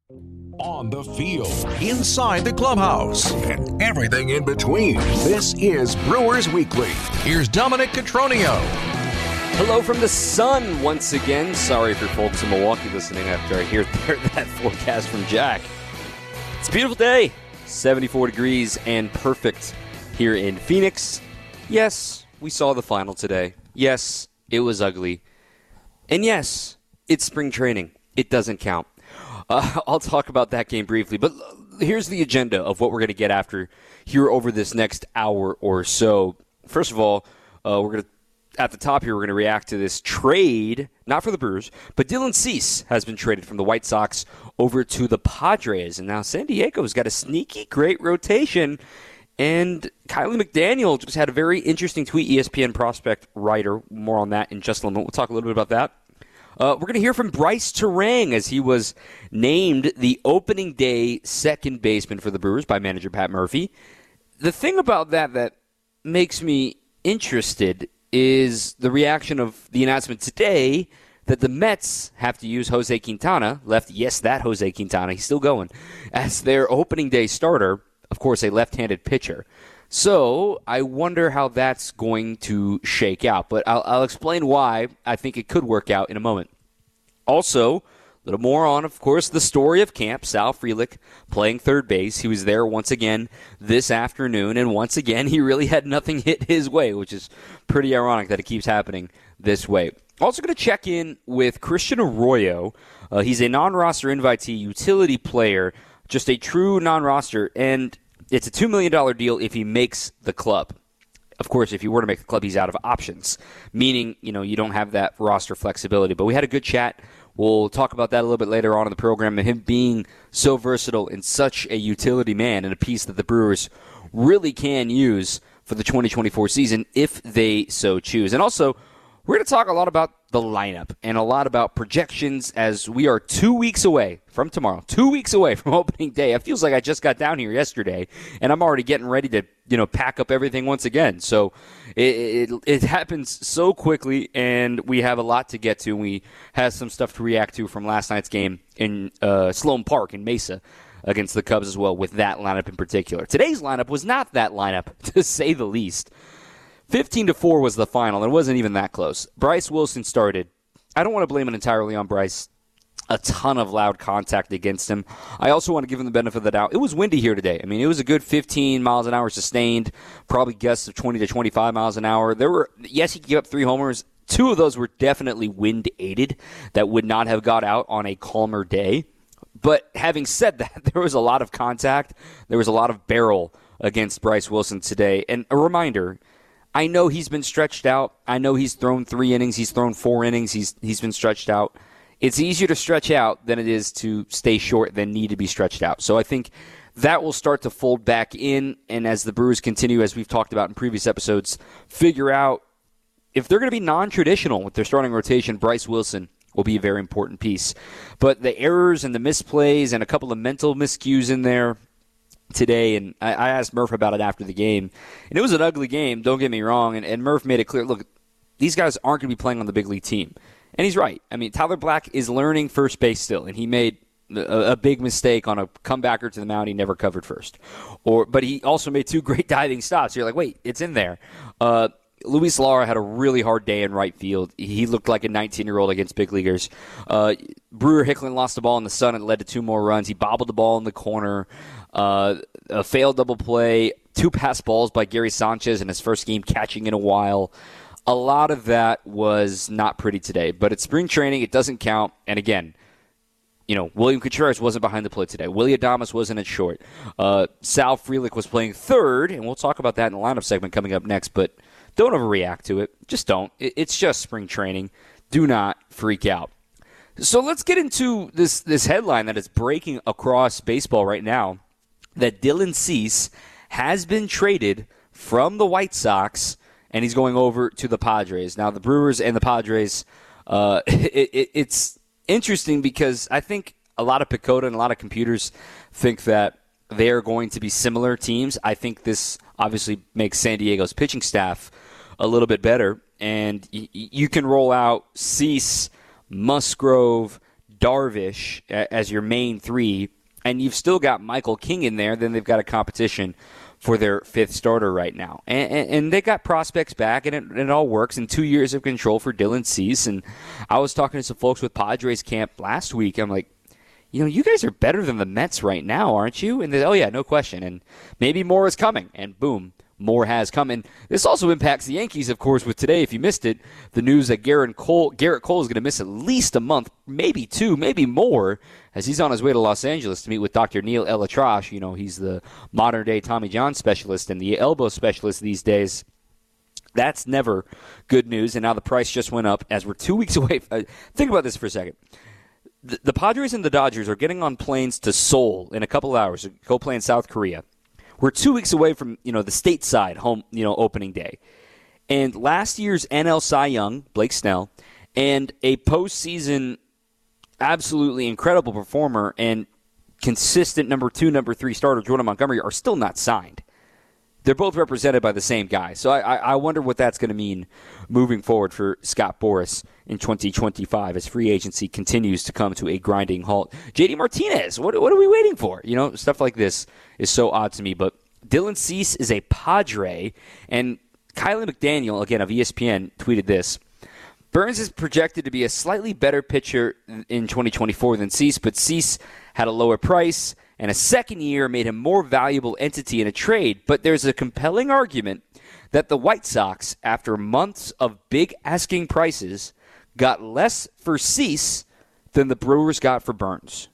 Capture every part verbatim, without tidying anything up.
On the field, inside the clubhouse, and everything in between. This is Brewers Weekly. Here's Dominic Cotroneo. Hello from the sun once again. Sorry for folks in Milwaukee listening after I hear that forecast from Jack. It's a beautiful day. seventy-four degrees and perfect here in Phoenix. Yes, we saw the final today. Yes, it was ugly. And yes, it's spring training. It doesn't count. Uh, I'll talk about that game briefly, but here's the agenda of what we're going to get after here over this next hour or so. First of all, uh, we're going to, at the top here, we're going to react to this trade, not for the Brewers, but Dylan Cease has been traded from the White Sox over to the Padres. And now San Diego's got a sneaky great rotation. And Kiley McDaniel just had a very interesting tweet, E S P N prospect writer. More on that in just a moment. We'll talk a little bit about that. Uh, we're going to hear from Brice Turang as he was named the opening day second baseman for the Brewers by manager Pat Murphy. The thing about that that makes me interested is the reaction of the announcement today that the Mets have to use Jose Quintana, left, yes, that Jose Quintana, he's still going, as their opening day starter, of course, a left-handed pitcher. So I wonder how that's going to shake out. But I'll, I'll explain why I think it could work out in a moment. Also, a little more on, of course, the story of camp. Sal Frelick playing third base. He was there once again this afternoon. And once again, he really had nothing hit his way, which is pretty ironic that it keeps happening this way. Also going to check in with Christian Arroyo. Uh, he's a non-roster invitee utility player, just a true non-roster. And it's a two million dollars deal if he makes the club. Of course, if he were to make the club, he's out of options, meaning, you know, you don't have that roster flexibility. But we had a good chat. We'll talk about that a little bit later on in the program, and him being so versatile and such a utility man and a piece that the Brewers really can use for the twenty twenty-four season if they so choose. And also, we're going to talk a lot about the lineup and a lot about projections as we are two weeks away from tomorrow, two weeks away from opening day. It feels like I just got down here yesterday, and I'm already getting ready to, you know, pack up everything once again. So it, it, it happens so quickly, and we have a lot to get to. We have some stuff to react to from last night's game in uh, Sloan Park in Mesa against the Cubs as well, with that lineup in particular. Today's lineup was not that lineup, to say the least. fifteen to four was the final. It wasn't even that close. Bryce Wilson started. I don't want to blame it entirely on Bryce. A ton of loud contact against him. I also want to give him the benefit of the doubt. It was windy here today. I mean, it was a good fifteen miles an hour sustained, probably gusts of twenty to twenty-five miles an hour. There were, yes, he gave up three homers. Two of those were definitely wind-aided that would not have got out on a calmer day. But having said that, there was a lot of contact. There was a lot of barrel against Bryce Wilson today. And a reminder, I know he's been stretched out. I know he's thrown three innings. He's thrown four innings. He's he's been stretched out. It's easier to stretch out than it is to stay short than need to be stretched out. So I think that will start to fold back in, and as the Brewers continue, as we've talked about in previous episodes, figure out if they're going to be non-traditional with their starting rotation, Bryce Wilson will be a very important piece. But the errors and the misplays and a couple of mental miscues in there today, and I, I asked Murph about it after the game, and it was an ugly game, don't get me wrong, and, and Murph made it clear, look, these guys aren't going to be playing on the big league team. And he's right. I mean, Tyler Black is learning first base still, and he made a, a big mistake on a comebacker to the mound. He never covered first. Or, But he also made two great diving stops. You're like, wait, it's in there. Uh, Luis Lara had a really hard day in right field. He looked like a nineteen-year-old against big leaguers. Uh, Brewer Hicklin lost the ball in the sun and led to two more runs. He bobbled the ball in the corner. Uh, a failed double play. Two pass balls by Gary Sanchez in his first game catching in a while. A lot of that was not pretty today. But it's spring training. It doesn't count. And again, you know, William Contreras wasn't behind the plate today. Willie Adames wasn't at short. Uh, Sal Frelick was playing third, and we'll talk about that in the lineup segment coming up next. But don't overreact to it. Just don't. It's just spring training. Do not freak out. So let's get into this, this headline that is breaking across baseball right now, that Dylan Cease has been traded from the White Sox, and he's going over to the Padres. Now, the Brewers and the Padres, uh, it, it, it's interesting because I think a lot of Pacoda and a lot of computers think that they are going to be similar teams. I think this obviously makes San Diego's pitching staff a little bit better, and y- you can roll out Cease, Musgrove, Darvish as your main three, and you've still got Michael King in there, then they've got a competition for their fifth starter right now. And, and, and they got prospects back, and it, and it all works in two years of control for Dylan Cease. And I was talking to some folks with Padres camp last week. I'm like, you know, you guys are better than the Mets right now, aren't you? And they, oh, yeah, no question. And maybe more is coming. And boom, more has come. And this also impacts the Yankees, of course, with today, if you missed it, the news that Garrett Cole, Garrett Cole is going to miss at least a month, maybe two, maybe more, as he's on his way to Los Angeles to meet with Doctor Neil ElAttrache. You know, he's the modern-day Tommy John specialist and the elbow specialist these days. That's never good news, and now the price just went up as we're two weeks away. Think about this for a second. The, the Padres and the Dodgers are getting on planes to Seoul in a couple of hours to go play in South Korea. We're two weeks away from, you know, the stateside home, you know, opening day. And last year's N L Cy Young, Blake Snell, and a postseason absolutely incredible performer and consistent number two, number three starter, Jordan Montgomery, are still not signed. They're both represented by the same guy. So I, I wonder what that's going to mean moving forward for Scott Boras in twenty twenty-five as free agency continues to come to a grinding halt. J D Martinez, what, what are we waiting for? You know, stuff like this is so odd to me. But Dylan Cease is a Padre, and Kylie McDaniel, again, of E S P N, tweeted this. Burns is projected to be a slightly better pitcher in twenty twenty-four than Cease, but Cease had a lower price, and a second year made him more valuable entity in a trade. But there's a compelling argument that the White Sox, after months of big asking prices, got less for Cease than the Brewers got for Burns.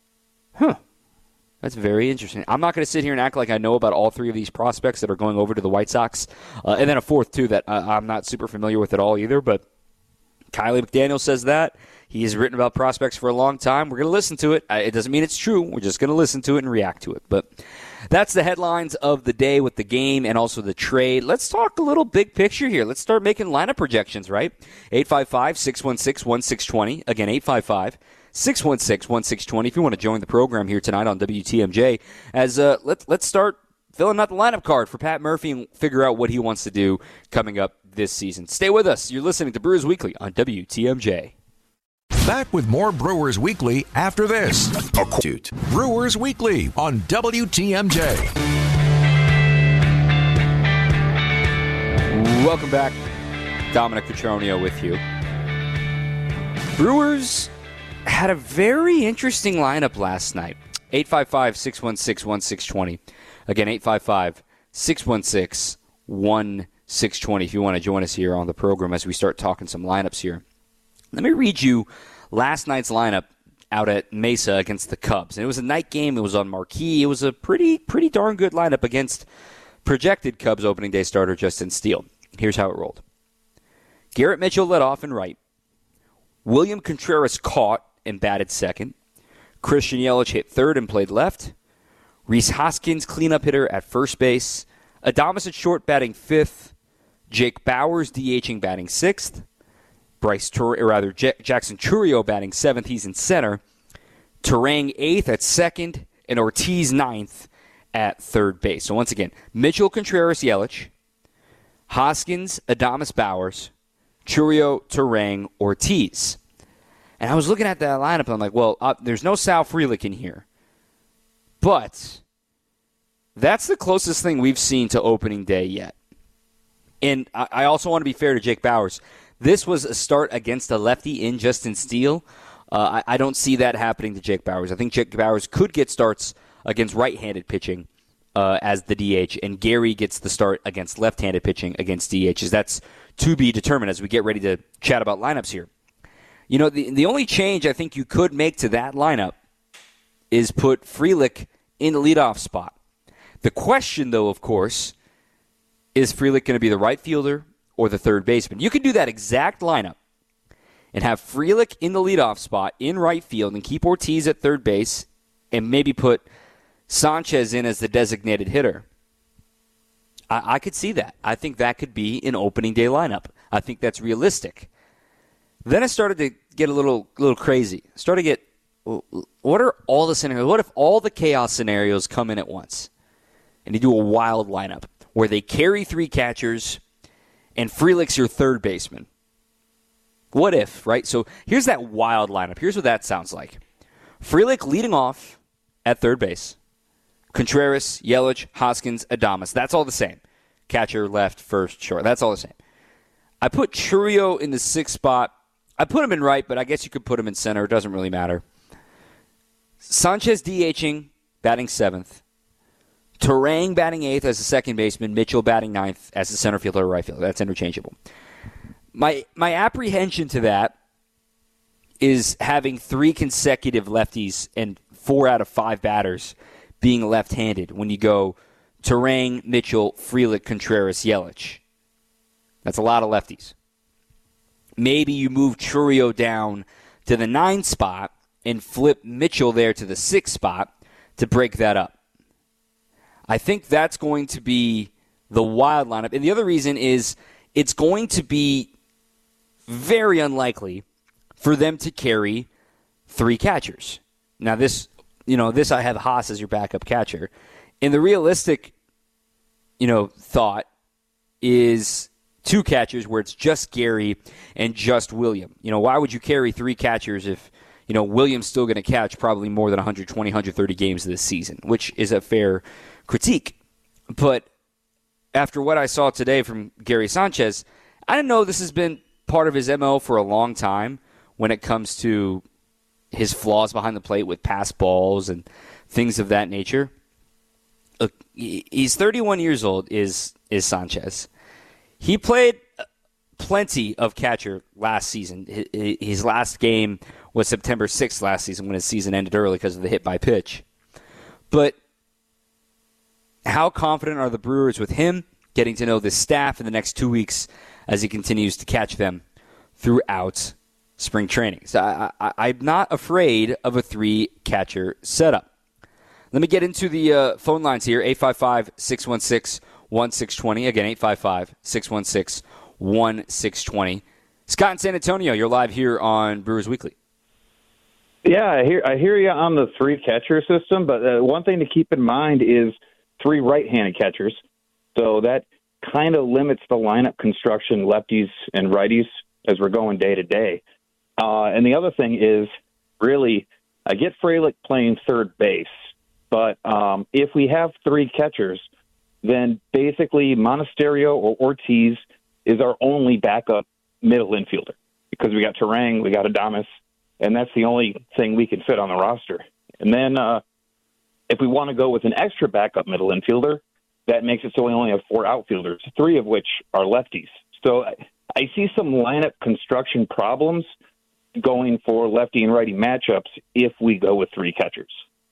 Huh. That's very interesting. I'm not going to sit here and act like I know about all three of these prospects that are going over to the White Sox. Uh, and then a fourth, too, that uh, I'm not super familiar with at all either. But Kylie McDaniel says that. He has written about prospects for a long time. We're going to listen to it. It doesn't mean it's true. We're just going to listen to it and react to it. But that's the headlines of the day with the game and also the trade. Let's talk a little big picture here. Let's start making lineup projections, right? eight five five, six one six, one six two zero. Again, eight five five, six one six, one six two zero. If you want to join the program here tonight on W T M J, as uh, let, let's start filling out the lineup card for Pat Murphy and figure out what he wants to do coming up this season. Stay with us. You're listening to Brewers Weekly on W T M J. Back with more Brewers Weekly after this. Brewers Weekly on W T M J. Welcome back. Dominic Cotroneo with you. Brewers had a very interesting lineup last night. eight five five, six one six, one six two zero. Again, eight five five, six one six, one six two zero if you want to join us here on the program as we start talking some lineups here. Let me read you last night's lineup out at Mesa against the Cubs. And it was a night game. It was on Marquee. It was a pretty pretty darn good lineup against projected Cubs opening day starter Justin Steele. Here's how it rolled. Garrett Mitchell led off in right. William Contreras caught and batted second. Christian Yelich hit third and played left. Rhys Hoskins, cleanup hitter at first base. Adames at short, batting fifth. Jake Bauers, DHing, batting sixth. Bryce, Tur- or rather J- Jackson Chourio batting seventh. He's in center. Turang eighth at second, and Ortiz ninth at third base. So once again, Mitchell, Contreras, Yelich, Hoskins, Adames, Bauers, Chourio, Turang, Ortiz. And I was looking at that lineup, and I'm like, well, uh, there's no Sal Frelick in here. But that's the closest thing we've seen to opening day yet. And I, I also want to be fair to Jake Bauers. This was a start against a lefty in Justin Steele. Uh, I, I don't see that happening to Jake Bauers. I think Jake Bauers could get starts against right-handed pitching uh, as the D H, and Gary gets the start against left-handed pitching against D Hs. That's to be determined as we get ready to chat about lineups here. You know, the, the only change I think you could make to that lineup is put Frelick in the leadoff spot. The question, though, of course, is Frelick going to be the right fielder or the third baseman? You could do that exact lineup and have Frelick in the leadoff spot in right field and keep Ortiz at third base and maybe put Sanchez in as the designated hitter. I, I could see that. I think that could be an opening day lineup. I think that's realistic. Then I started to get a little, little crazy. Started to get, what are all the scenarios? What if all the chaos scenarios come in at once? And you do a wild lineup where they carry three catchers and Frelick's your third baseman. What if, right? So here's that wild lineup. Here's what that sounds like. Frelick leading off at third base. Contreras, Yelich, Hoskins, Adames. That's all the same. Catcher, left, first, short. That's all the same. I put Chourio in the sixth spot. I put him in right, but I guess you could put him in center. It doesn't really matter. Sanchez DHing, batting seventh. Turang batting eighth as a second baseman. Mitchell batting ninth as a center fielder or right fielder. That's interchangeable. My my apprehension to that is having three consecutive lefties and four out of five batters being left-handed when you go Turang, Mitchell, Frelick, Contreras, Yelich. That's a lot of lefties. Maybe you move Chourio down to the nine spot and flip Mitchell there to the sixth spot to break that up. I think that's going to be the wild lineup. And the other reason is it's going to be very unlikely for them to carry three catchers. Now, this, you know, this I have Haas as your backup catcher. And the realistic, you know, thought is two catchers where it's just Gary and just William. You know, why would you carry three catchers if, you know, William's still going to catch probably more than one twenty, one thirty games this season, which is a fair critique. But after what I saw today from Gary Sanchez, I didn't know this has been part of his M O for a long time when it comes to his flaws behind the plate with pass balls and things of that nature. Look, he's thirty-one years old, is is Sanchez. He played plenty of catcher last season. His last game was September sixth last season when his season ended early because of the hit by pitch. But how confident are the Brewers with him getting to know the staff in the next two weeks as he continues to catch them throughout spring training? So I, I, I'm not afraid of a three-catcher setup. Let me get into the uh, phone lines here, eight five five, six one six, one six two zero. Again, eight five five, six one six, one six two zero. Scott in San Antonio, you're live here on Brewers Weekly. Yeah, I hear I hear you on the three-catcher system, but uh, one thing to keep in mind is three right-handed catchers. So that kind of limits the lineup construction, lefties and righties, as we're going day-to-day. Uh, and the other thing is, really, I get Frelick playing third base, but um, if we have three catchers, then basically Monasterio or Ortiz is our only backup middle infielder because we got Turang, we got Adames, and that's the only thing we can fit on the roster. And then uh, if we want to go with an extra backup middle infielder, that makes it so we only have four outfielders, three of which are lefties. So I, I see some lineup construction problems going for lefty and righty matchups if we go with three catchers.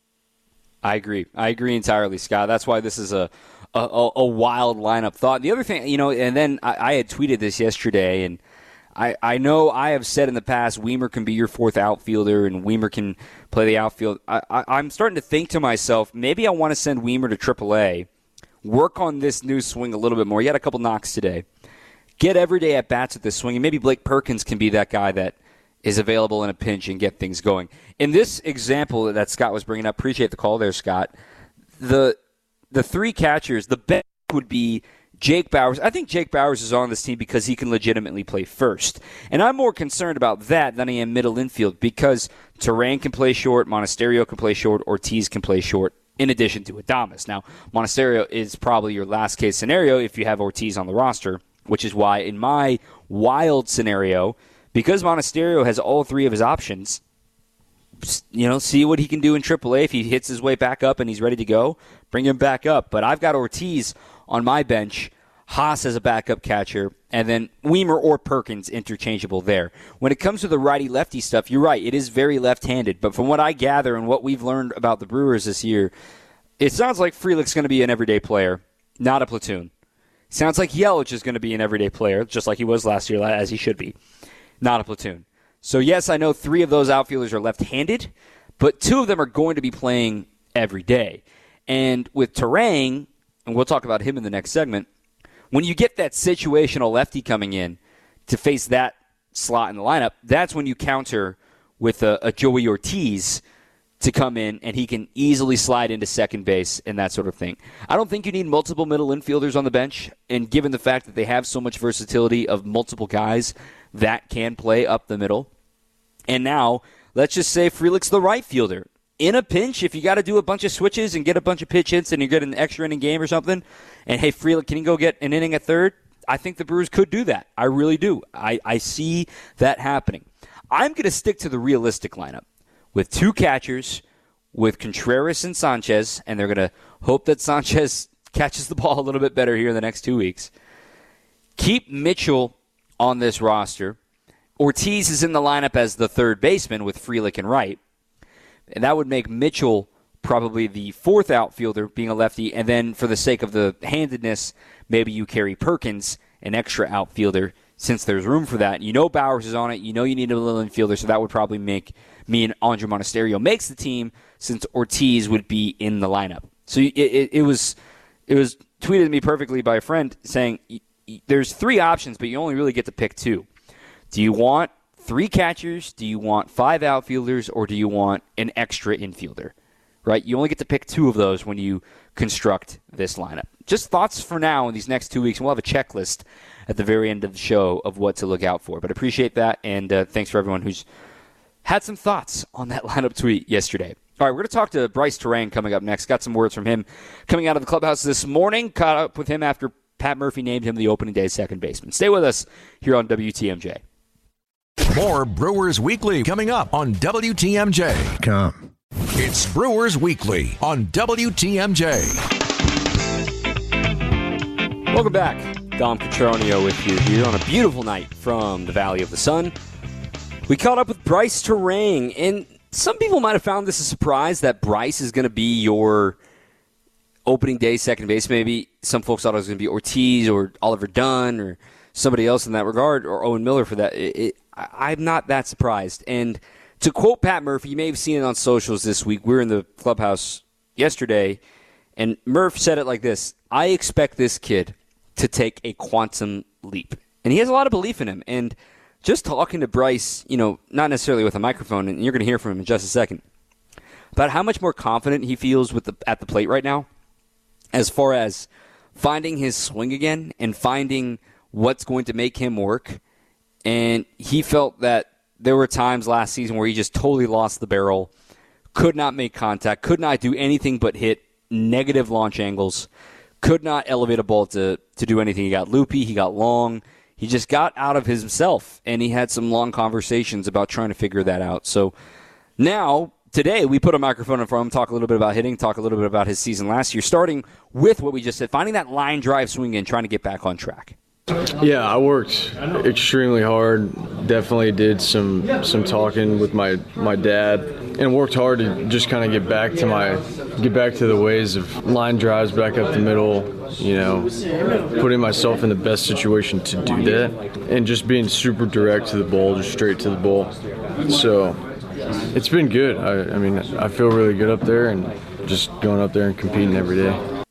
I agree. I agree entirely, Scott. That's why this is a a, a wild lineup thought. The other thing, you know, and then I, I had tweeted this yesterday, and I, I know I have said in the past Wiemer can be your fourth outfielder and Wiemer can play the outfield. I, I, I'm starting to think to myself, maybe I want to send Wiemer to triple A, work on this new swing a little bit more. He had a couple knocks today. Get everyday at-bats at this swing, and maybe Blake Perkins can be that guy that is available in a pinch and get things going. In this example that Scott was bringing up, appreciate the call there, Scott, the the three catchers, the best would be Jake Bauers. I think Jake Bauers is on this team because he can legitimately play first. And I'm more concerned about that than I am middle infield because Turang can play short, Monasterio can play short, Ortiz can play short, in addition to Adames. Now, Monasterio is probably your last-case scenario if you have Ortiz on the roster, which is why in my wild scenario, because Monasterio has all three of his options, you know, see what he can do in triple A. If he hits his way back up and he's ready to go, bring him back up. But I've got Ortiz on my bench, Haas as a backup catcher, and then Wiemer or Perkins interchangeable there. When it comes to the righty-lefty stuff, you're right, it is very left-handed. But from what I gather and what we've learned about the Brewers this year, it sounds like Frelick's going to be an everyday player, not a platoon. Sounds like Yelich is going to be an everyday player, just like he was last year, as he should be, not a platoon. So, yes, I know three of those outfielders are left-handed, but two of them are going to be playing every day. And with Turang, and we'll talk about him in the next segment, when you get that situational lefty coming in to face that slot in the lineup, that's when you counter with a, a Joey Ortiz to come in, and he can easily slide into second base and that sort of thing. I don't think you need multiple middle infielders on the bench, and given the fact that they have so much versatility of multiple guys that can play up the middle. And now, let's just say Frelick's the right fielder. In a pinch, if you got to do a bunch of switches and get a bunch of pitch hits and you get an extra inning game or something, and hey, Frelick, can you go get an inning at third? I think the Brewers could do that. I really do. I, I see that happening. I'm going to stick to the realistic lineup with two catchers, with Contreras and Sanchez, and they're going to hope that Sanchez catches the ball a little bit better here in the next two weeks. Keep Mitchell on this roster. Ortiz is in the lineup as the third baseman with Frelick and Wright. And that would make Mitchell probably the fourth outfielder, being a lefty. And then for the sake of the handedness, maybe you carry Perkins, an extra outfielder, since there's room for that. You know Bowers is on it. You know you need a little infielder, so that would probably make me and Andre Monasterio makes the team, since Ortiz would be in the lineup. So it, it, it was it was tweeted to me perfectly by a friend saying there's three options, but you only really get to pick two. Do you want three catchers? Do you want five outfielders? Or do you want an extra infielder? Right? You only get to pick two of those when you construct this lineup. Just thoughts for now in these next two weeks. And we'll have a checklist at the very end of the show of what to look out for. But appreciate that, and uh, thanks for everyone who's had some thoughts on that lineup tweet yesterday. All right, we're going to talk to Bryce Terang coming up next. Got some words from him coming out of the clubhouse this morning. Caught up with him after Pat Murphy named him the opening day second baseman. Stay with us here on W T M J. More Brewers Weekly coming up on W T M J. Come. It's Brewers Weekly on W T M J. Welcome back. Dom Cotroneo with you here on a beautiful night from the Valley of the Sun. We caught up with Bryce Terang, and some people might have found this a surprise that Bryce is going to be your opening day second base. Maybe some folks thought it was going to be Ortiz or Oliver Dunn or somebody else in that regard, or Owen Miller for that. It, it, I, I'm not that surprised. And to quote Pat Murphy, you may have seen it on socials this week. We were in the clubhouse yesterday, and Murph said it like this: I expect this kid to take a quantum leap. And he has a lot of belief in him. And just talking to Bryce, you know, not necessarily with a microphone, and you're going to hear from him in just a second, about how much more confident he feels with the at the plate right now as far as finding his swing again and finding what's going to make him work. And he felt that there were times last season where he just totally lost the barrel, could not make contact, could not do anything but hit negative launch angles, could not elevate a ball to, to do anything. He got loopy, he got long, he just got out of himself, and he had some long conversations about trying to figure that out. So now, today, we put a microphone in front of him, talk a little bit about hitting, talk a little bit about his season last year, starting with what we just said, finding that line drive swing and trying to get back on track. Yeah, I worked extremely hard. Definitely did some some talking with my, my dad, and worked hard to just kind of get back to my get back to the ways of line drives back up the middle. You know, putting myself in the best situation to do that, and just being super direct to the ball, just straight to the ball. So it's been good. I, I mean, I feel really good up there, and just going up there and competing every day.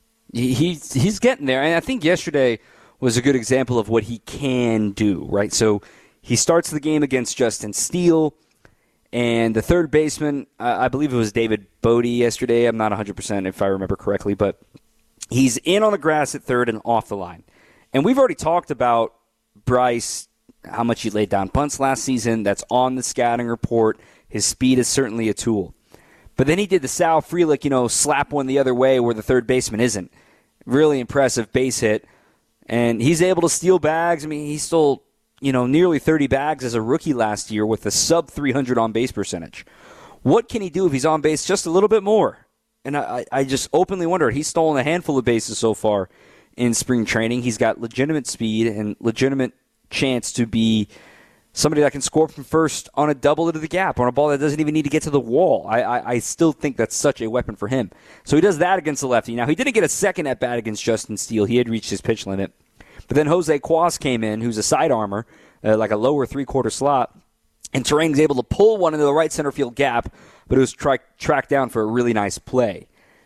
He's he's getting there, and I think yesterday was a good example of what he can do, right? So he starts the game against Justin Steele, and the third baseman, I believe it was David Bodie yesterday. I'm not one hundred percent if I remember correctly, but he's in on the grass at third and off the line. And we've already talked about Bryce, how much he laid down punts last season. That's on the scouting report. His speed is certainly a tool. But then he did the Sal Frelick, you know, slap one the other way where the third baseman isn't. Really impressive base hit. And he's able to steal bags. I mean, he stole, you know, nearly thirty bags as a rookie last year with a sub three hundred on-base percentage. What can he do if he's on base just a little bit more? And I, I just openly wonder. He's stolen a handful of bases so far in spring training. He's got legitimate speed and legitimate chance to be somebody that can score from first on a double into the gap, on a ball that doesn't even need to get to the wall. I, I, I still think that's such a weapon for him. So he does that against the lefty. Now, he didn't get a second at-bat against Justin Steele. He had reached his pitch limit. But then Jose Cuas came in, who's a side armor, uh, like a lower three-quarter slot, and Terang's able to pull one into the right center field gap, but it was tra- tracked down for a really nice play.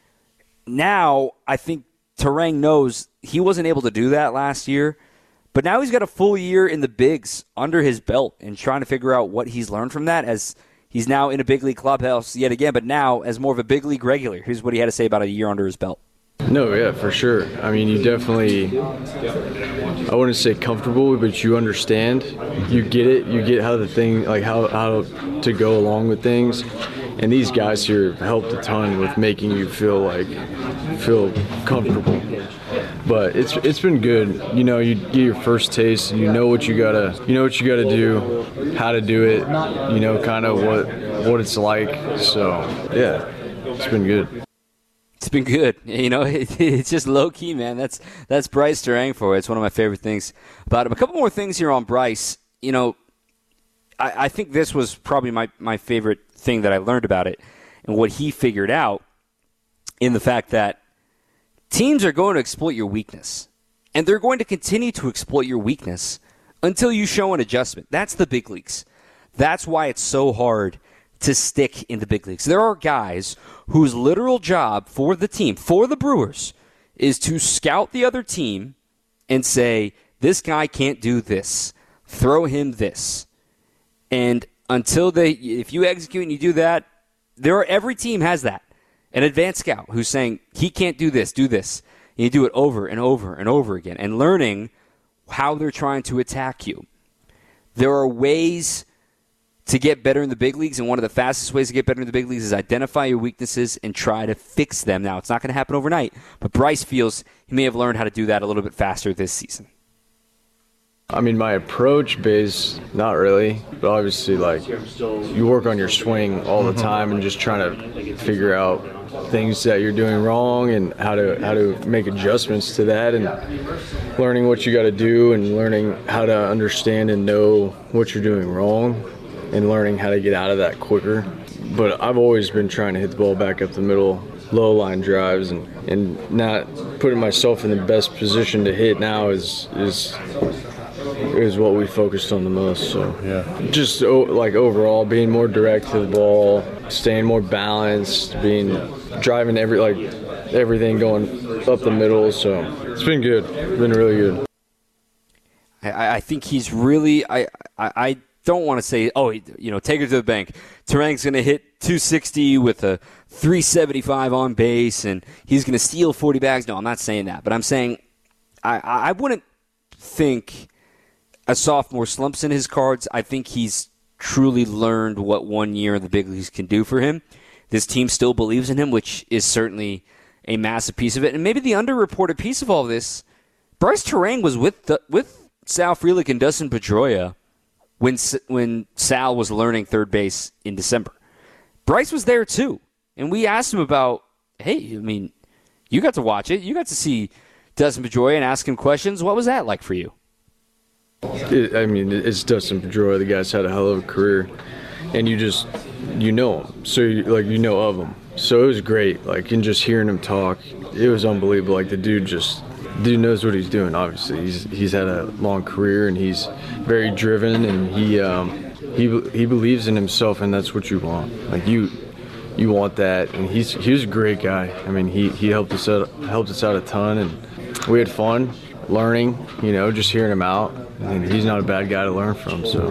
Now, I think Terang knows he wasn't able to do that last year, but now he's got a full year in the bigs under his belt and trying to figure out what he's learned from that as he's now in a big league clubhouse yet again, but now as more of a big league regular. Here's what he had to say about a year under his belt. No, yeah, for sure. I mean, you definitely, I wouldn't say comfortable, but you understand. You get it. You get how the thing, like how, how to go along with things. And these guys here have helped a ton with making you feel like, feel comfortable. But it's it's been good. You know, you get your first taste, and you know what you gotta, you know what you gotta do, how to do it. You know, kind of what what it's like. So yeah, it's been good. It's been good. You know, it, it's just low key, man. That's that's Bryce Turang for it. It's one of my favorite things about him. A couple more things here on Bryce. You know, I, I think this was probably my my favorite thing that I learned about it, and what he figured out in the fact that teams are going to exploit your weakness, and they're going to continue to exploit your weakness until you show an adjustment. That's the big leagues. That's why it's so hard to stick in the big leagues. There are guys whose literal job for the team, for the Brewers, is to scout the other team and say, this guy can't do this. Throw him this. And until they, if you execute and you do that, there are, every team has that. An advanced scout who's saying, he can't do this, do this. And you do it over and over and over again, and learning how they're trying to attack you. There are ways to get better in the big leagues, and one of the fastest ways to get better in the big leagues is identify your weaknesses and try to fix them. Now, it's not going to happen overnight, but Bryce feels he may have learned how to do that a little bit faster this season. I mean, my approach base, not really, but obviously, like, you work on your swing all the time and just trying to figure out things that you're doing wrong and how to how to make adjustments to that, and learning what you got to do and learning how to understand and know what you're doing wrong and learning how to get out of that quicker. But I've always been trying to hit the ball back up the middle, low line drives, and, and not putting myself in the best position to hit now is is is what we focused on the most. So yeah, just oh, like overall being more direct to the ball, staying more balanced, being driving every like everything going up the middle. So it's been good. It's been really good. I, I think he's really I I, I don't want to say, oh, you know, take it to the bank. Turang's going to hit two sixty with a three seventy-five on base, and he's going to steal forty bags. No, I'm not saying that. But I'm saying I, I wouldn't think a sophomore slumps in his cards. I think he's truly learned what one year in the big leagues can do for him. This team still believes in him, which is certainly a massive piece of it. And maybe the underreported piece of all this, Bryce Turang was with the, with Sal Frelick and Dustin Pedroia when when Sal was learning third base in December. Bryce was there too. And we asked him about, hey, I mean, you got to watch it. You got to see Dustin Pedroia and ask him questions. What was that like for you? It, I mean, it's Dustin Pedroia. The guy's had a hell of a career. And you just, you know him. So, you, like, you know of him. So it was great. Like, and just hearing him talk, it was unbelievable. Like, the dude just, dude knows what he's doing, obviously. He's he's had a long career, and he's very driven, and he um, he he believes in himself, and that's what you want. Like, you you want that, and he's he was a great guy. I mean, he, he helped us out, helped us out a ton, and we had fun learning, you know, just hearing him out. And he's not a bad guy to learn from, so.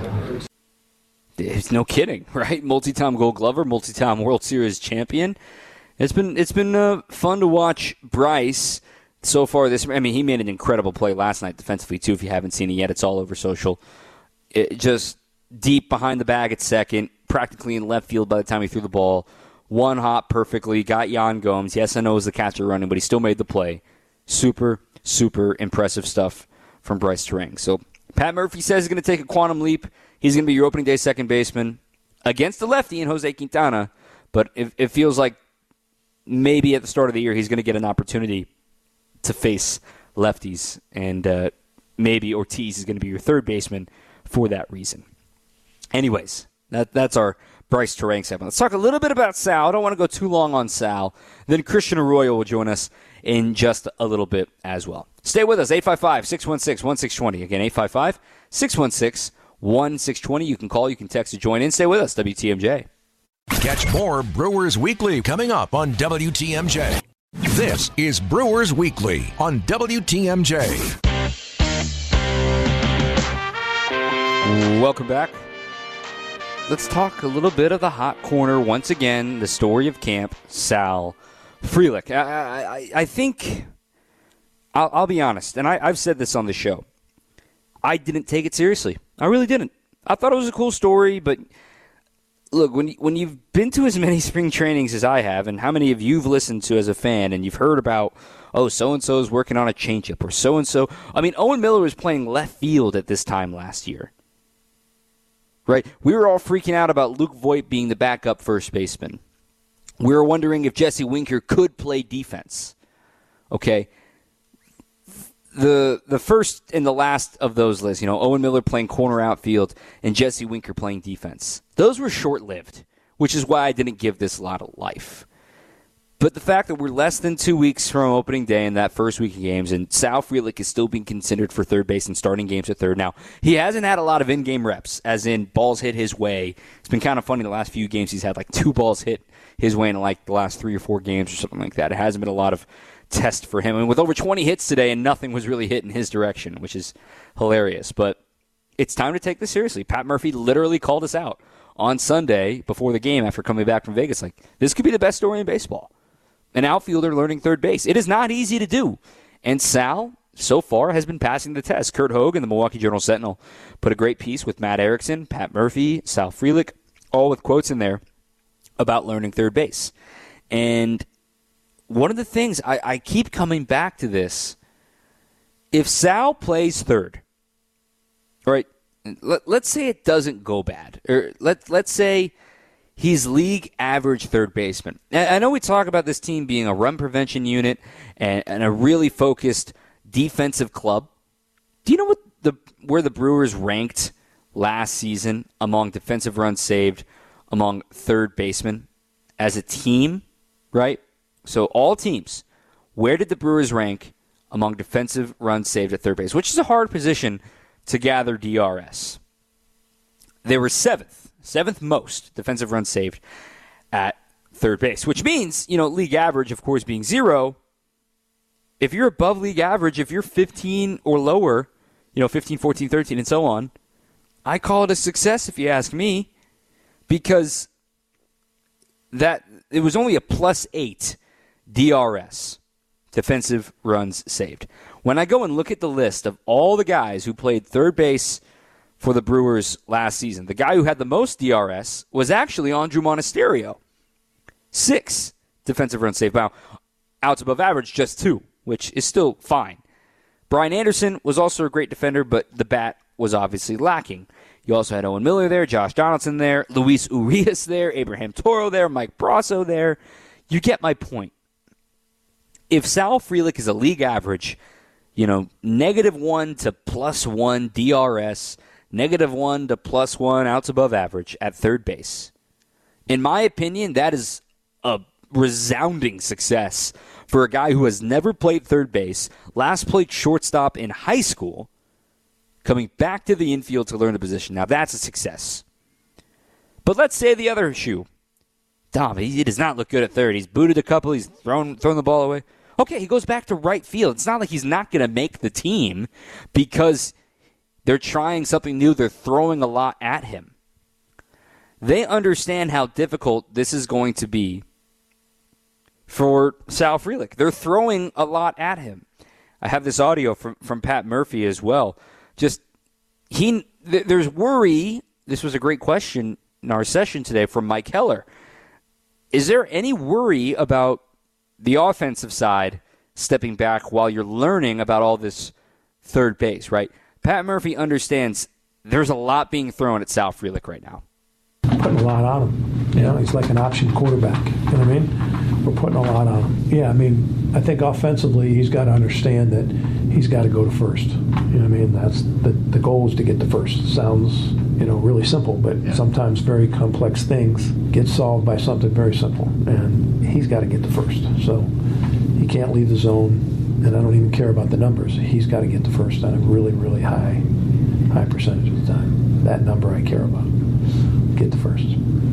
It's no kidding, right? Multi-time Gold Glover, multi-time World Series champion. It's been it's been uh, fun to watch Bryce so far this. I mean, he made an incredible play last night defensively too. If you haven't seen it yet, it's all over social. It just deep behind the bag at second, practically in left field by the time he threw the ball. One hop perfectly, got Yan Gomes. Yes, I know it was the catcher running, but he still made the play. Super, super impressive stuff from Bryce Turang. So Pat Murphy says he's going to take a quantum leap. He's going to be your opening day second baseman against the lefty in Jose Quintana, but it, it feels like maybe at the start of the year he's going to get an opportunity to face lefties, and uh, maybe Ortiz is going to be your third baseman for that reason. Anyways, that that's our Bryce Turang segment. Let's talk a little bit about Sal. I don't want to go too long on Sal. Then Christian Arroyo will join us in just a little bit as well. Stay with us, eight five five, six one six, one six two zero. Again, eight five five, six one six, one six two zero. You can call, you can text to join in. Stay with us, W T M J. Catch more Brewers Weekly coming up on W T M J. This is Brewers Weekly on W T M J. Welcome back. Let's talk a little bit of the hot corner once again, the story of camp, Sal Frelick, I, I, I think, I'll, I'll be honest, and I, I've said this on the show, I didn't take it seriously. I really didn't. I thought it was a cool story, but look, when, when you've been to as many spring trainings as I have, and how many of you've listened to as a fan, and you've heard about, oh, so-and-so is working on a changeup, or so-and-so. I mean, Owen Miller was playing left field at this time last year. Right? We were all freaking out about Luke Voit being the backup first baseman. We were wondering if Jesse Winker could play defense. Okay? The the first and the last of those lists, you know, Owen Miller playing corner outfield and Jesse Winker playing defense. Those were short-lived, which is why I didn't give this a lot of life. But the fact that we're less than two weeks from opening day in that first week of games, and Sal Frelick is still being considered for third base and starting games at third. Now, he hasn't had a lot of in-game reps, as in balls hit his way. It's been kind of funny the last few games he's had like two balls hit his way in like the last three or four games or something like that. It hasn't been a lot of test for him. And with over twenty hits today and nothing was really hit in his direction, which is hilarious. But it's time to take this seriously. Pat Murphy literally called us out on Sunday before the game after coming back from Vegas. Like, this could be the best story in baseball. An outfielder learning third base. It is not easy to do. And Sal, so far, has been passing the test. Kurt Hogue in the Milwaukee Journal-Sentinel put a great piece with Matt Erickson, Pat Murphy, Sal Frelick, all with quotes in there about learning third base. And one of the things, I, I keep coming back to this, if Sal plays third, all right, let, let's say it doesn't go bad, or let, let's say he's league average third baseman. I know we talk about this team being a run prevention unit and, and a really focused defensive club. Do you know what the where the Brewers ranked last season among defensive runs saved among third basemen as a team, right? So all teams, where did the Brewers rank among defensive runs saved at third base, which is a hard position to gather D R S. They were seventh. Seventh most defensive runs saved at third base, which means, you know, league average, of course, being zero. If you're above league average, if you're fifteen or lower, you know, fifteen, fourteen, thirteen, and so on, I call it a success if you ask me, because that it was only a plus eight D R S, defensive runs saved. When I go and look at the list of all the guys who played third base for the Brewers last season, the guy who had the most D R S was actually Andrew Monasterio. Six defensive runs saved. Now, outs above average, just two, which is still fine. Brian Anderson was also a great defender, but the bat was obviously lacking. You also had Owen Miller there, Josh Donaldson there, Luis Urias there, Abraham Toro there, Mike Brasso there. You get my point. If Sal Frelick is a league average, you know, negative one to plus one D R S, negative one to plus one outs above average at third base. In my opinion, that is a resounding success for a guy who has never played third base, last played shortstop in high school, coming back to the infield to learn the position. Now, that's a success. But let's say the other shoe. Dom, he does not look good at third. He's booted a couple. He's thrown, thrown the ball away. Okay, he goes back to right field. It's not like he's not going to make the team because they're trying something new. They're throwing a lot at him. They understand how difficult this is going to be for Sal Frelick. They're throwing a lot at him. I have this audio from, from Pat Murphy as well. Just he, th- there's worry. This was a great question in our session today from Mike Heller. Is there any worry about the offensive side stepping back while you're learning about all this third base, right? Pat Murphy understands there's a lot being thrown at Sal Frelick right now. Putting a lot on him. You know, he's like an option quarterback. You know what I mean? We're putting a lot on him. Yeah, I mean, I think offensively he's got to understand that he's got to go to first. You know what I mean? That's the the goal is to get to first. Sounds, you know, really simple, but yeah. Sometimes very complex things get solved by something very simple. And he's got to get to first. So he can't leave the zone, and I don't even care about the numbers. He's got to get to first on a really, really high, high percentage of the time. That number I care about. Get to first.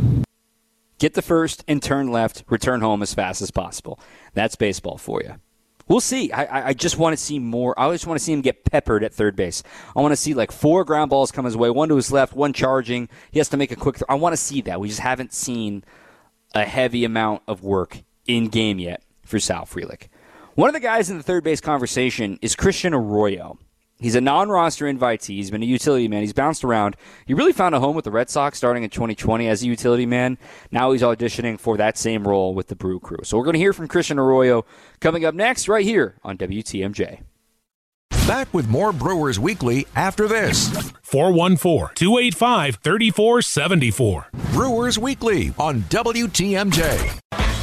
Get to first and turn left, return home as fast as possible. That's baseball for you. We'll see. I, I just want to see more. I just want to see him get peppered at third base. I want to see like four ground balls come his way, one to his left, one charging. He has to make a quick throw. I want to see that. We just haven't seen a heavy amount of work in game yet for Sal Frelick. One of the guys in the third base conversation is Christian Arroyo. He's a non-roster invitee. He's been a utility man. He's bounced around. He really found a home with the Red Sox starting in twenty twenty as a utility man. Now he's auditioning for that same role with the Brew Crew. So we're going to hear from Christian Arroyo coming up next right here on W T M J. Back with more Brewers Weekly after this. four one four, two eight five, three four seven four. Brewers Weekly on W T M J.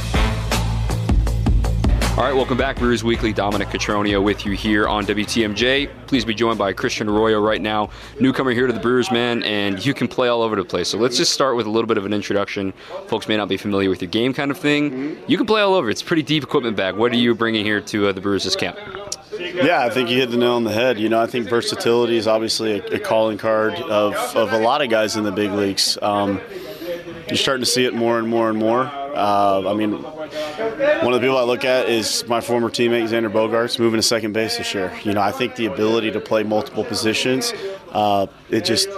All right, welcome back. Brewers Weekly. Dominic Cotroneo with you here on W T M J. Please be joined by Christian Arroyo right now, newcomer here to the Brewers, man, and you can play all over the place. So let's just start with a little bit of an introduction. Folks may not be familiar with your game kind of thing. You can play all over. It's a pretty deep equipment bag. What are you bringing here to uh, the Brewers this camp? Yeah, I think you hit the nail on the head. You know, I think versatility is obviously a, a calling card of, of a lot of guys in the big leagues. Um, you're starting to see it more and more and more. Uh, I mean, one of the people I look at is my former teammate, Xander Bogaerts, moving to second base this year. You know, I think the ability to play multiple positions, uh, it just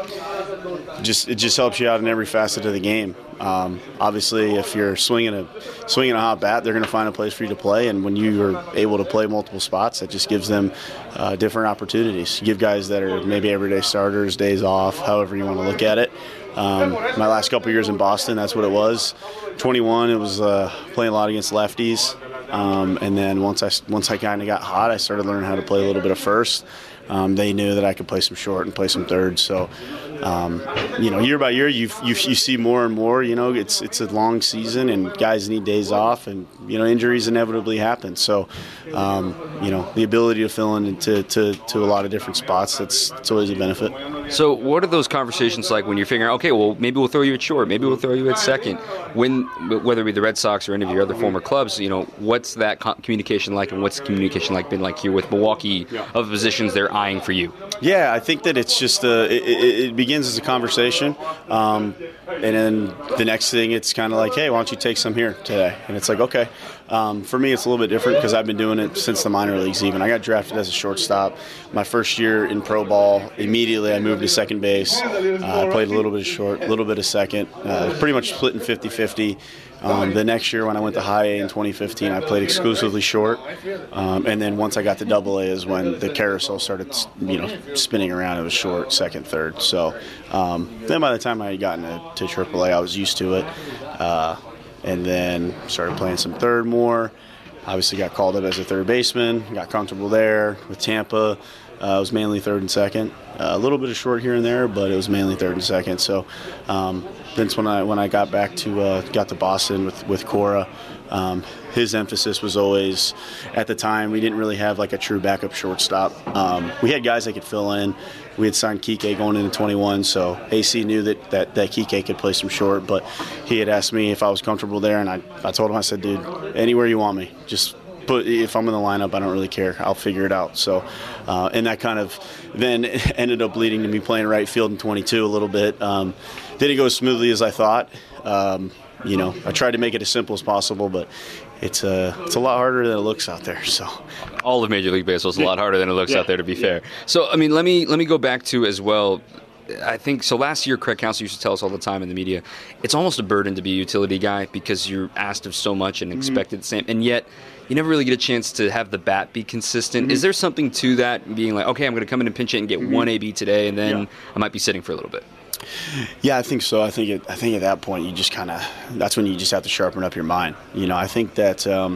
just it just helps you out in every facet of the game. Um, obviously, if you're swinging a swinging a hot bat, they're going to find a place for you to play. And when you are able to play multiple spots, that just gives them uh, different opportunities. You give guys that are maybe everyday starters, days off, however you want to look at it. Um, my last couple of years in Boston, that's what it was. twenty-one, it was uh, playing a lot against lefties. Um, and then once I, once I kind of got hot, I started learning how to play a little bit of first. Um, they knew that I could play some short and play some third. So, um, you know, year by year, you, you you see more and more. You know, it's it's a long season, and guys need days off, and you know, injuries inevitably happen. So, um, you know, the ability to fill in to, to, to a lot of different spots, that's it's always a benefit. So, what are those conversations like when you're figuring out, okay, well, maybe we'll throw you at short, maybe we'll throw you at second? When, whether it be the Red Sox or any of your other former clubs, you know, what's that communication like, and what's the communication like been like here with Milwaukee of the positions they're eyeing for you? Yeah, I think that it's just a, it, it, it begins as a conversation, um, and then the next thing it's kind of like, hey, why don't you take some here today? And it's like, okay. Um, for me, it's a little bit different because I've been doing it since the minor leagues even. I got drafted as a shortstop. My first year in pro ball, immediately I moved to second base. Uh, I played a little bit of short, a little bit of second, uh, pretty much split in fifty-fifty. Um, the next year when I went to high A in twenty fifteen, I played exclusively short. Um, and then once I got to double A is when the carousel started, you know, spinning around. It was short, second, third. So um, then by the time I had gotten to, to triple A, I was used to it. Uh, and then started playing some third more. Obviously got called up as a third baseman, got comfortable there with Tampa. Uh, it was mainly third and second. Uh, a little bit of short here and there, but it was mainly third and second. So um, that's when I when I got back to uh, got to Boston with with Cora. Um, his emphasis was always, at the time, we didn't really have like a true backup shortstop. Um, we had guys that could fill in. We had signed Kike going into twenty-one, so A C knew that, that, that Kike could play some short, but he had asked me if I was comfortable there, and I, I told him, I said, dude, anywhere you want me, just put, if I'm in the lineup, I don't really care. I'll figure it out. So, uh, and that kind of then ended up leading to me playing right field in twenty-two a little bit. Um, didn't go as smoothly as I thought. Um, you know, I tried to make it as simple as possible, but it's a, it's a lot harder than it looks out there. So, all of Major League Baseball is a lot harder than it looks yeah. out there, to be yeah. fair. So, I mean, let me let me go back to as well. I think so. Last year, Craig Counsell used to tell us all the time in the media, it's almost a burden to be a utility guy because you're asked of so much and expected mm-hmm. the same, and yet you never really get a chance to have the bat be consistent. Mm-hmm. Is there something to that, being like, okay, I'm going to come in and pinch it and get mm-hmm. one A B today, and then yeah. I might be sitting for a little bit? Yeah, I think so. I think it, I think at that point you just kind of that's when you just have to sharpen up your mind. You know, I think that um,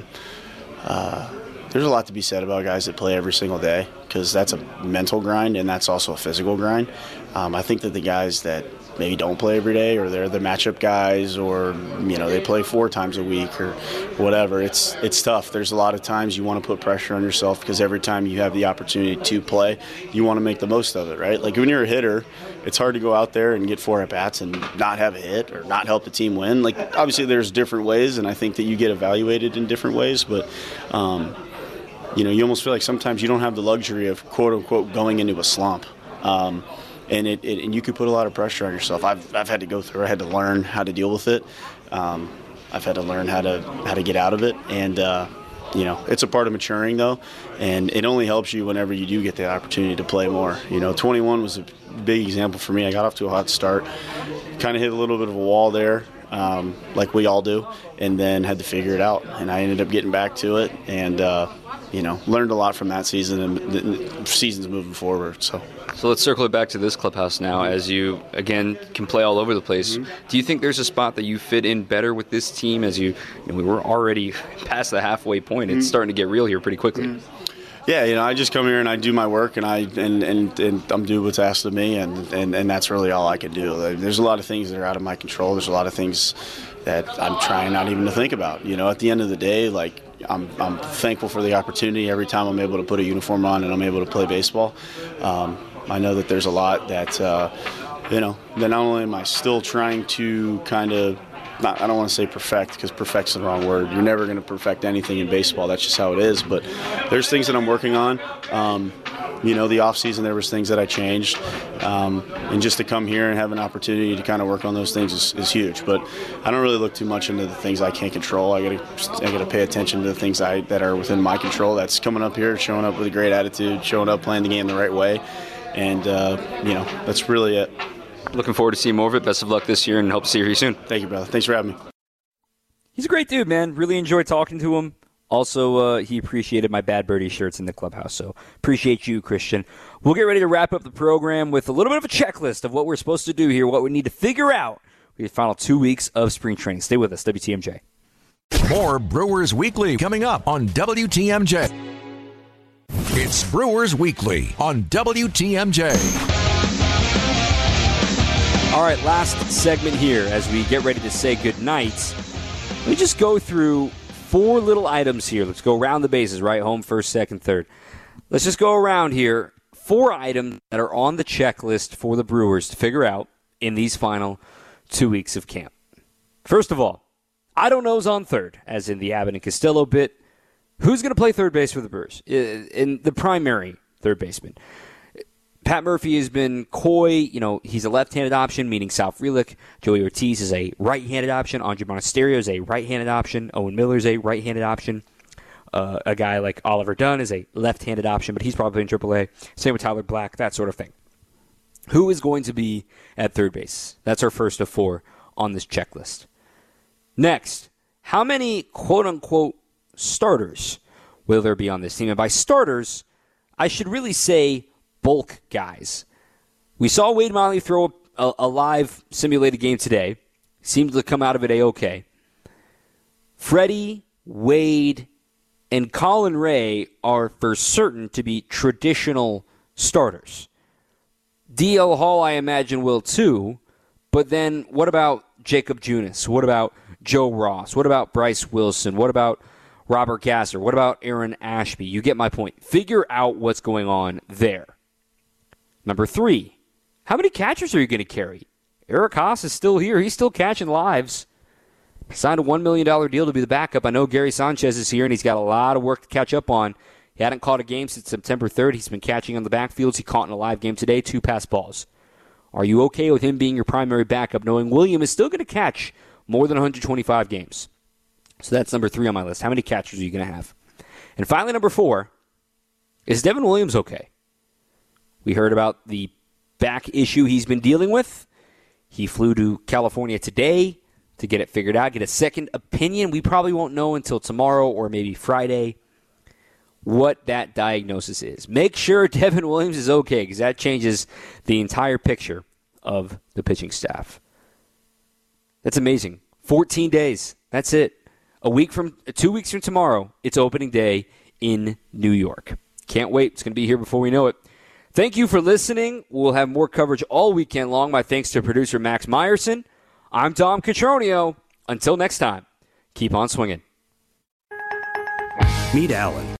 uh, there's a lot to be said about guys that play every single day because that's a mental grind and that's also a physical grind. Um, I think that the guys that maybe don't play every day, or they're the matchup guys, or you know they play four times a week or whatever. It's it's tough. There's a lot of times you want to put pressure on yourself because every time you have the opportunity to play, you want to make the most of it, right? Like when you're a hitter, it's hard to go out there and get four at bats and not have a hit or not help the team win. Like obviously there's different ways, and I think that you get evaluated in different ways, but. Um, you know, you almost feel like sometimes you don't have the luxury of quote unquote going into a slump. Um, And it, it and you could put a lot of pressure on yourself. I've I've had to go through. I had to learn how to deal with it. Um, I've had to learn how to how to get out of it. And uh, you know, it's a part of maturing though. And it only helps you whenever you do get the opportunity to play more. You know, twenty-one was a big example for me. I got off to a hot start, kind of hit a little bit of a wall there. um, like we all do, and then had to figure it out. And I ended up getting back to it, and uh, you know, learned a lot from that season and the seasons moving forward. So. So let's circle it back to this clubhouse now, as you, again, can play all over the place. Mm-hmm. Do you think there's a spot that you fit in better with this team as you, you know, we were already past the halfway point. It's mm-hmm. starting to get real here pretty quickly. Mm-hmm. Yeah, you know, I just come here and I do my work, and I and, and, and I'm doing what's asked of me, and, and, and that's really all I can do. There's a lot of things that are out of my control. There's a lot of things that I'm trying not even to think about. You know, at the end of the day, like, I'm I'm thankful for the opportunity every time I'm able to put a uniform on and I'm able to play baseball. Um, I know that there's a lot that, uh, you know, that not only am I still trying to kind of, not, I don't want to say perfect, because perfect's the wrong word. You're never going to perfect anything in baseball. That's just how it is. But there's things that I'm working on. Um, you know, the off season, there was things that I changed. Um, and just to come here and have an opportunity to kind of work on those things is, is huge. But I don't really look too much into the things I can't control. I got to I got to pay attention to the things I that are within my control. That's coming up here, showing up with a great attitude, showing up, playing the game the right way. And, uh, you know, that's really it. Looking forward to seeing more of it. Best of luck this year, and hope to see you here soon. Thank you, brother. Thanks for having me. He's a great dude, man. Really enjoyed talking to him. Also, uh, he appreciated my Bad Birdie shirts in the clubhouse, so appreciate you, Christian. We'll get ready to wrap up the program with a little bit of a checklist of what we're supposed to do here, what we need to figure out. We have the final two weeks of spring training. Stay with us, W T M J. More Brewers Weekly coming up on W T M J. It's Brewers Weekly on W T M J. All right, last segment here as we get ready to say goodnight. Let me just go through four little items here. Let's go around the bases, right? Home, first, second, third. Let's just go around here. Four items that are on the checklist for the Brewers to figure out in these final two weeks of camp. First of all, I don't know's on third, as in the Abbott and Costello bit. Who's going to play third base for the Brewers? In the primary third baseman. Pat Murphy has been coy. You know, he's a left-handed option, meaning Sal Frelick. Joey Ortiz is a right-handed option. Andre Monasterio is a right-handed option. Owen Miller is a right-handed option. Uh, a guy like Oliver Dunn is a left-handed option, but he's probably in triple A. Same with Tyler Black, that sort of thing. Who is going to be at third base? That's our first of four on this checklist. Next, how many quote-unquote starters will there be on this team? And by starters, I should really say bulk guys. We saw Wade Miley throw a, a live simulated game today. Seemed to come out of it A-okay. Freddie, Wade, and Colin Ray are for certain to be traditional starters. D L Hall, I imagine, will too. But then what about Jacob Junis? What about Joe Ross? What about Bryce Wilson? What about Robert Gasser? What about Aaron Ashby? You get my point. Figure out what's going on there. Number three, how many catchers are you going to carry? Eric Haas is still here. He's still catching lives. Signed a one million dollars deal to be the backup. I know Gary Sanchez is here, and he's got a lot of work to catch up on. He hadn't caught a game since September third. He's been catching on the backfields. He caught in a live game today, two pass balls. Are you okay with him being your primary backup, knowing William is still going to catch more than one hundred twenty-five games? So that's number three on my list. How many catchers are you going to have? And finally, number four, is Devin Williams okay? We heard about the back issue he's been dealing with. He flew to California today to get it figured out, get a second opinion. We probably won't know until tomorrow or maybe Friday what that diagnosis is. Make sure Devin Williams is okay, because that changes the entire picture of the pitching staff. That's amazing. fourteen days. That's it. A week from, two weeks from tomorrow, it's opening day in New York. Can't wait. It's going to be here before we know it. Thank you for listening. We'll have more coverage all weekend long. My thanks to producer Max Meyerson. I'm Tom Catronio. Until next time, keep on swinging. Meet Alan.